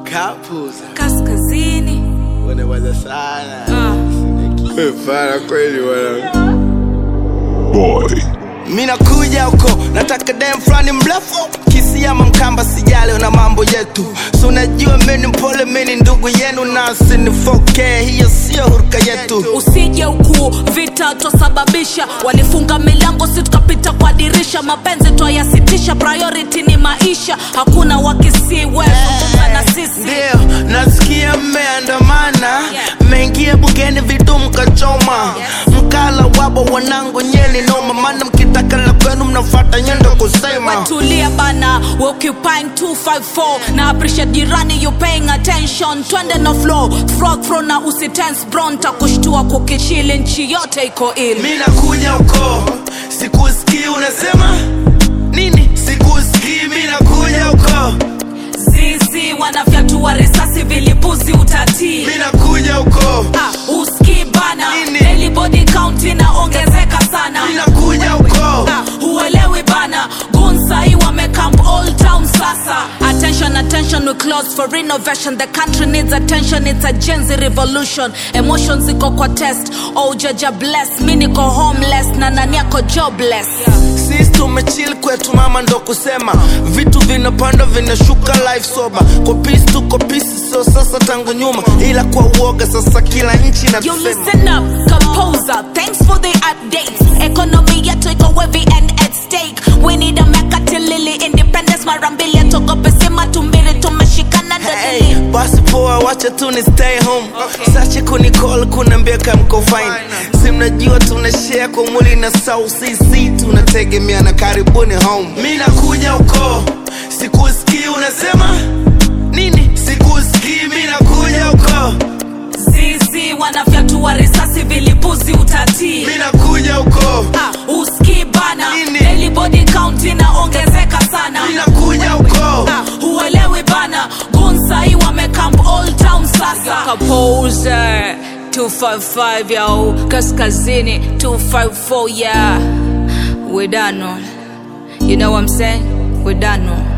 Kapuza Kaskazini wanaweza sana Fara kweli wana Boy Mina kuja huko, nataka dem flani mrefu Kisi ama mkamba sijali una mambo yetu So unajua meni mpole meni ndugu yenu Nasi ni 4K, hiyo siyo huruka yetu Usije huku, vita tosababisha Walifunga milango si tukapita kwa dirisha Mapenzi twayasitisha, priority ni maisha Hakuna wakisi wewe na sisi Ndio, nasikia mmeandamana Mengia bugeni vitu mkachoma Mkala wabo wanangu nyeli noma Mana mkitaka la kwenu mnafata nyendo kusema Tulia bana, we occupying 254 Na appreciate jirani you paying attention Twende na flow, frog throw na usitense bro Ntakushtua kukichili nchi yote iko ill Mina kuja uko, sikusikii unasema Nini? Sikusikii mina kuja uko Zizi wanafyatua risasi vilipuzi utatii Mina kuja uko Uski bana, daily body count inaongezeka sana Mina kuja uko Huelewi bana, gunsai wamecamp all town sasa Attention, attention, we close for renovation The country needs attention, it's a Gen Z revolution Emotions iko kwa test, oh jaja bless Mi niko homeless, na nani yako jobless Sisi tumechill kwetu mama ndo kusema Vitu vinapanda vinashuka life sober Kwa peace tuko peace so sasa tangu nyuma Ila kwa uoga sasa kila nchi na You tusema listen up, composer, thanks for the updates Economy yetu iko heavy and at stake We need a mekatilili, independence marambili Atogo pesima tumbiri tumeshikana Hey, dodili basi poa wacha tu ni stay home Sachi kunicall kunambia kama mko fine Si mnajua tunashare kwa mwili na South CC Tunategemea na karibuni home Mina kuja uko, sikusikii unasema Nini? Sikusikii mina kuja uko Zizi wanafyatua risasi vilipuzi utatii Mina kuja uko Uski bana, daily body count inaongezeka sana Mina kuja uko Huelewi bana, gunsai wamecamp all town sasa Composer 255 yo, Kaskazini 254 yeah We done on. You know what I'm saying? We done on.